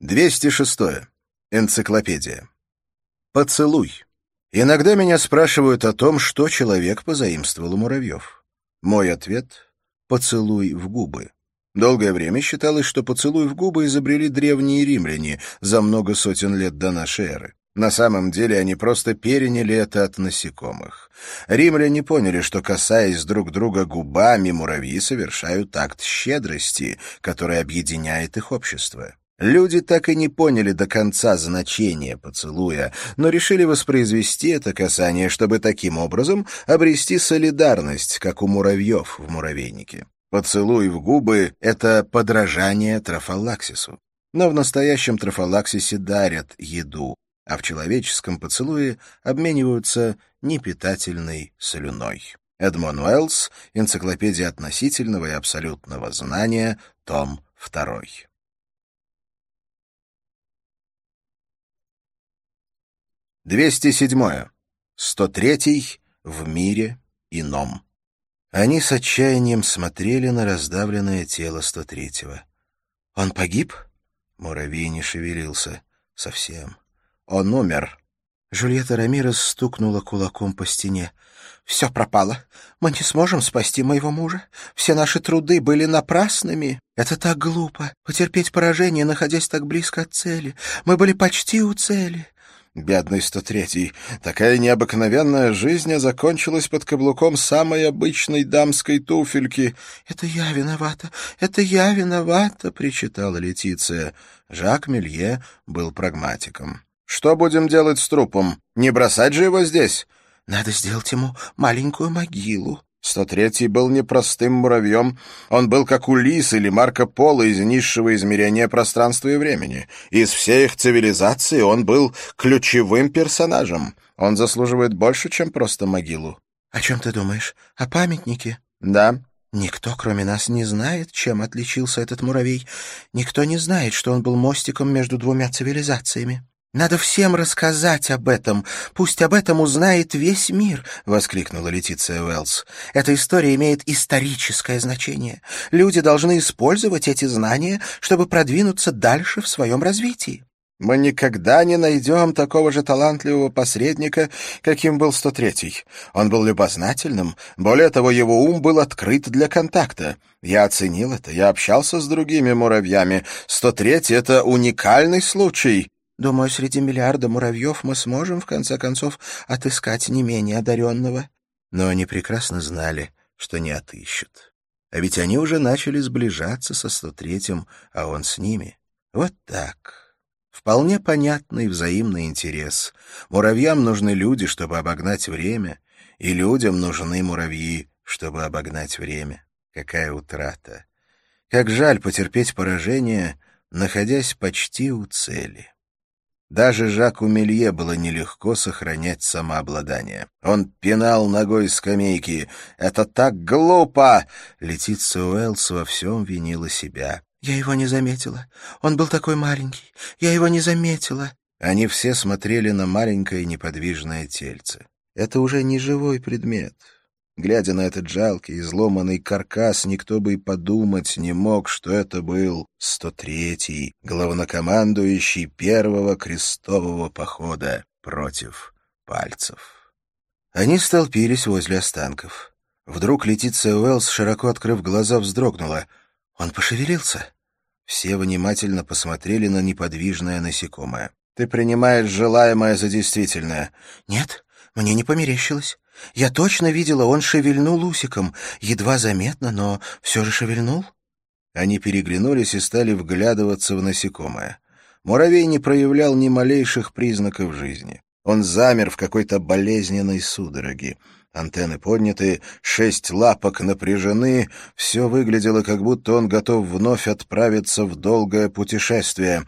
206. Энциклопедия. Поцелуй. Иногда меня спрашивают о том, что человек позаимствовал у муравьев. Мой ответ — поцелуй в губы. Долгое время считалось, что поцелуй в губы изобрели древние римляне за много сотен лет до нашей эры. На самом деле они просто переняли это от насекомых. Римляне поняли, что, касаясь друг друга губами, муравьи совершают акт щедрости, который объединяет их общество. Люди так и не поняли до конца значения поцелуя, но решили воспроизвести это касание, чтобы таким образом обрести солидарность, как у муравьев в муравейнике. Поцелуй в губы — это подражание трофалаксису. Но в настоящем трофалаксисе дарят еду, а в человеческом поцелуе обмениваются непитательной слюной. Эдмон Уэллс, «Энциклопедия относительного и абсолютного знания», том 2. 207. 103 в мире ином. Они с отчаянием смотрели на раздавленное тело 103-го. «Он погиб?» Муравей не шевелился. Совсем. «Он умер». Жюльетта Рамирес стукнула кулаком по стене. «Все пропало. Мы не сможем спасти моего мужа. Все наши труды были напрасными. Это так глупо, потерпеть поражение, находясь так близко от цели. Мы были почти у цели». Бедный 103-й. Такая необыкновенная жизнь закончилась под каблуком самой обычной дамской туфельки. «Это я виновата», — причитала Летиция. Жак Мелье был прагматиком. «Что будем делать с трупом? Не бросать же его здесь?» «Надо сделать ему маленькую могилу». 103-й был непростым муравьем. Он был как Улисс или Марко Поло из низшего измерения пространства и времени. Из всей их цивилизации он был ключевым персонажем. Он заслуживает больше, чем просто могилу. «О чем ты думаешь? О памятнике?» «Да». «Никто, кроме нас, не знает, чем отличился этот муравей. Никто не знает, что он был мостиком между двумя цивилизациями. Надо всем рассказать об этом. Пусть об этом узнает весь мир», — воскликнула Летиция Уэллс. «Эта история имеет историческое значение. Люди должны использовать эти знания, чтобы продвинуться дальше в своем развитии». «Мы никогда не найдем такого же талантливого посредника, каким был 103-й. Он был любознательным. Более того, его ум был открыт для контакта. Я оценил это, я общался с другими муравьями. 103-й — это уникальный случай». «Думаю, среди миллиарда муравьев мы сможем, в конце концов, отыскать не менее одаренного». Но они прекрасно знали, что не отыщут. А ведь они уже начали сближаться со 103-м, а он с ними. Вот так. Вполне понятный взаимный интерес. Муравьям нужны люди, чтобы обогнать время, и людям нужны муравьи, чтобы обогнать время. Какая утрата! Как жаль потерпеть поражение, находясь почти у цели. Даже Жаку Мелье было нелегко сохранять самообладание. Он пинал ногой скамейки. «Это так глупо!» Летиция Уэллс во всем винила себя. «Я его не заметила. Он был такой маленький. Я его не заметила». Они все смотрели на маленькое неподвижное тельце. Это уже не живой предмет. Глядя на этот жалкий, изломанный каркас, никто бы и подумать не мог, что это был 103-й, главнокомандующий первого крестового похода против пальцев. Они столпились возле останков. Вдруг Летиция Уэллс, широко открыв глаза, вздрогнула. Он пошевелился. Все внимательно посмотрели на неподвижное насекомое. «Ты принимаешь желаемое за действительное?» «Нет, мне не померещилось. Я точно видела, он шевельнул усиком. Едва заметно, но все же шевельнул». Они переглянулись и стали вглядываться в насекомое. Муравей не проявлял ни малейших признаков жизни. Он замер в какой-то болезненной судороге. Антенны подняты, 6 лапок напряжены. Все выглядело, как будто он готов вновь отправиться в долгое путешествие.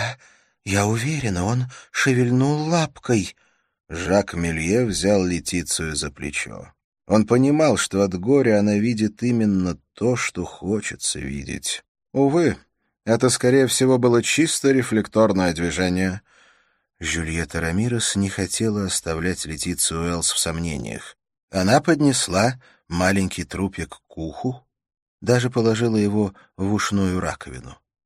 «Я уверена, он шевельнул лапкой». Жак Мелье взял Летицию за плечо. Он понимал, что от горя она видит именно то, что хочется видеть. Увы, это, скорее всего, было чисто рефлекторное движение. Жюльетта Рамирес не хотела оставлять Летицию Уэллс в сомнениях. Она поднесла маленький трупик к уху, даже положила его в ушную раковину.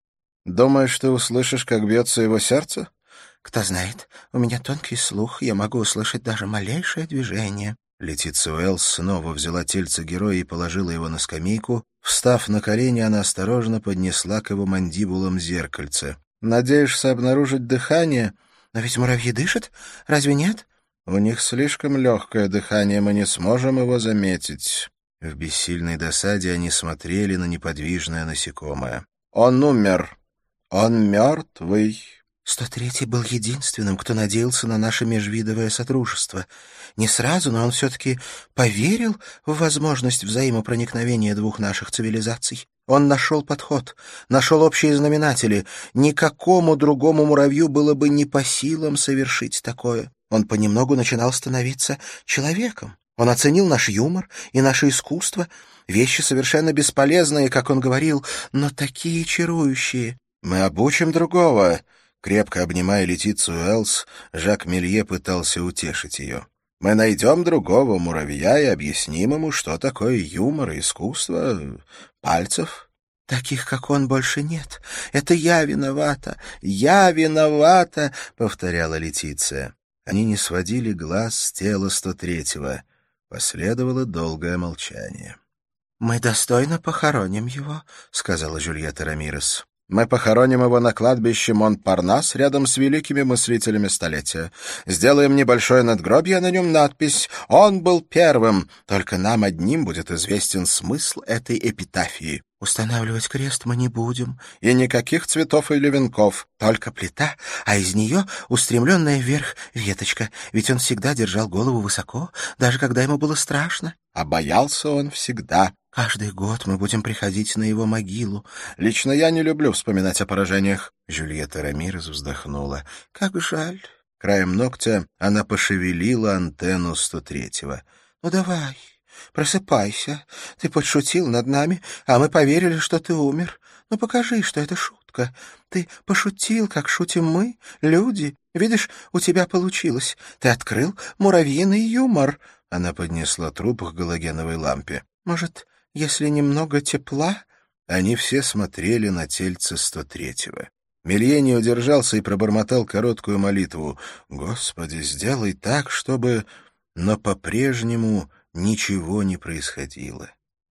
Думаешь, ты услышишь, как бьется его сердце? Кто знает, у меня тонкий слух, я могу услышать даже малейшее движение. Летиция Уэллс снова взяла тельце героя и положила его на скамейку. Встав на колени, она осторожно поднесла к его мандибулам зеркальце. «Надеешься обнаружить дыхание?» «Но ведь муравьи дышат, разве нет?» «У них слишком легкое дыхание, мы не сможем его заметить». В бессильной досаде они смотрели на неподвижное насекомое. «Он умер. Он мертвый». 103-й был единственным, кто надеялся на наше межвидовое сотрудничество. Не сразу, но он все-таки поверил в возможность взаимопроникновения двух наших цивилизаций. Он нашел подход, нашел общие знаменатели. Никакому другому муравью было бы не по силам совершить такое. Он понемногу начинал становиться человеком. Он оценил наш юмор и наше искусство. Вещи совершенно бесполезные, как он говорил, но такие чарующие. «Мы обучим другого». Крепко обнимая Летицию Уэллс, Жак Мелье пытался утешить ее. «Мы найдем другого муравья и объясним ему, что такое юмор и искусство пальцев». «Таких, как он, больше нет. Это я виновата. Я виновата», — повторяла Летиция. Они не сводили глаз с тела 103-го. Последовало долгое молчание. «Мы достойно похороним его», — сказала Жюльетта Рамирес. «Мы похороним его на кладбище Монпарнас рядом с великими мыслителями столетия. Сделаем небольшое надгробье, а на нем надпись «Он был первым». Только нам одним будет известен смысл этой эпитафии. Устанавливать крест мы не будем. И никаких цветов или венков. Только плита, а из нее устремленная вверх веточка. Ведь он всегда держал голову высоко, даже когда ему было страшно. А боялся он всегда. Каждый год мы будем приходить на его могилу. Лично я не люблю вспоминать о поражениях». Жюльетта Рамирес вздохнула. Как жаль. Краем ногтя она пошевелила антенну 103-го. «Ну давай, просыпайся. Ты подшутил над нами, а мы поверили, что ты умер. Ну покажи, что это шутка. Ты пошутил, как шутим мы, люди. Видишь, у тебя получилось. Ты открыл муравьиный юмор». Она поднесла труп к галогеновой лампе. «Может, если немного тепла?» Они все смотрели на тельце 103-го. Мелье не удержался и пробормотал короткую молитву. «Господи, сделай так, чтобы...» Но по-прежнему ничего не происходило.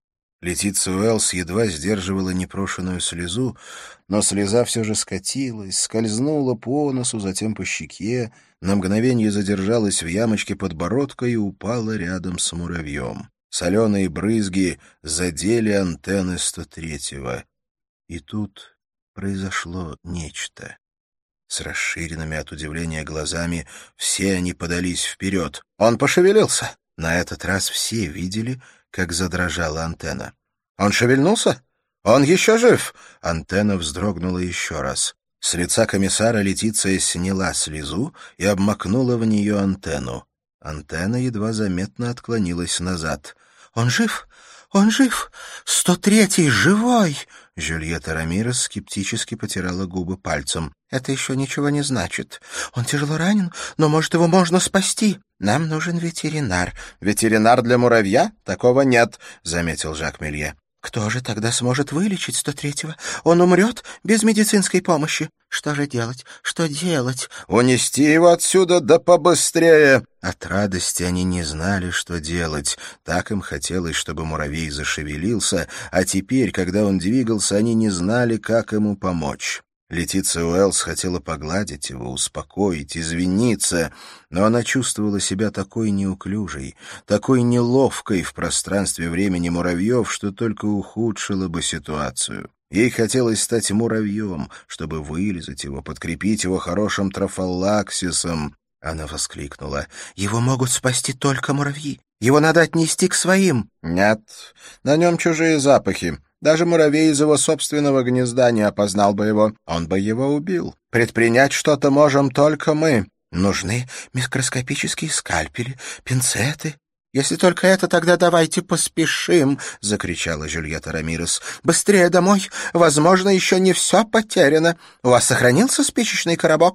Летиция Уэллс едва сдерживала непрошенную слезу, но слеза все же скатилась, скользнула по носу, затем по щеке, на мгновение задержалась в ямочке подбородка и упала рядом с муравьем. Соленые брызги задели антенны 103-го. И тут произошло нечто. С расширенными от удивления глазами все они подались вперед. Он пошевелился. На этот раз все видели, как задрожала антенна. «Он шевельнулся? Он еще жив!» Антенна вздрогнула еще раз. С лица комиссара Летиция сняла слезу и обмакнула в нее антенну. Антенна едва заметно отклонилась назад. «Он жив! Он жив! 103-й живой!» Жюльетта Рамирес скептически потирала губы пальцем. «Это еще ничего не значит. Он тяжело ранен, но, может, его можно спасти. Нам нужен ветеринар». «Ветеринар для муравья? Такого нет», — заметил Жак Мелье. «Кто же тогда сможет вылечить 103-го? Он умрет без медицинской помощи. Что же делать? Что делать?» «Унести его отсюда, да побыстрее!» От радости они не знали, что делать. Так им хотелось, чтобы муравей зашевелился, а теперь, когда он двигался, они не знали, как ему помочь. Летиция Уэллс хотела погладить его, успокоить, извиниться, но она чувствовала себя такой неуклюжей, такой неловкой в пространстве времени муравьев, что только ухудшила бы ситуацию. Ей хотелось стать муравьем, чтобы вылизать его, подкрепить его хорошим трофалаксисом. Она воскликнула. «Его могут спасти только муравьи. Его надо отнести к своим». «Нет, на нем чужие запахи. Даже муравей из его собственного гнезда не опознал бы его. Он бы его убил. Предпринять что-то можем только мы. Нужны микроскопические скальпели, пинцеты». «Если только это, тогда давайте поспешим», — закричала Жюльетта Рамирес. «Быстрее домой. Возможно, еще не все потеряно. У вас сохранился спичечный коробок?»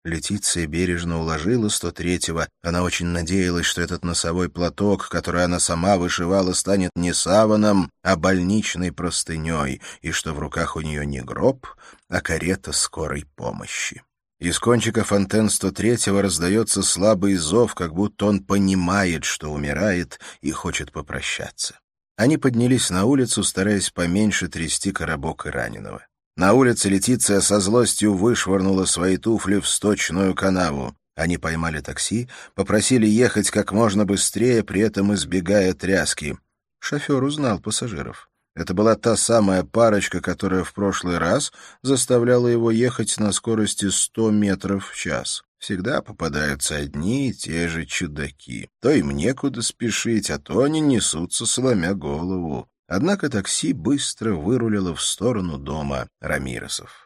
Летиция бережно уложила 103-го. Она очень надеялась, что этот носовой платок, который она сама вышивала, станет не саваном, а больничной простыней, и что в руках у нее не гроб, а карета скорой помощи. Из кончиков антенн 103-го раздается слабый зов, как будто он понимает, что умирает, и хочет попрощаться. Они поднялись на улицу, стараясь поменьше трясти коробок и раненого. На улице Летиция со злостью вышвырнула свои туфли в сточную канаву. Они поймали такси, попросили ехать как можно быстрее, при этом избегая тряски. Шофер узнал пассажиров. Это была та самая парочка, которая в прошлый раз заставляла его ехать на скорости 100 метров в час. Всегда попадаются одни и те же чудаки. То им некуда спешить, а то они несутся, сломя голову. Однако такси быстро вырулило в сторону дома Рамиресов.